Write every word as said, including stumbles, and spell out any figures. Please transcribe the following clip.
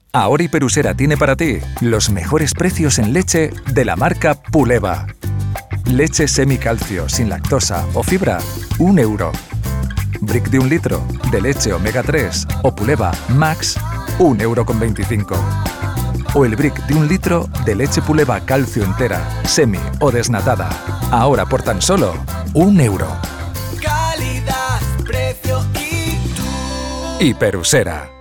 Ahora Hiperusera tiene para ti los mejores precios en leche de la marca Puleva. Leche semicalcio, sin lactosa o fibra, un euro. Brick de un litro de leche omega tres o Puleva Max, un euro con veinticinco. O el brick de un litro de leche Puleva calcio entera, semi o desnatada, ahora por tan solo un euro. Calidad, precio y tú. Hiperusera.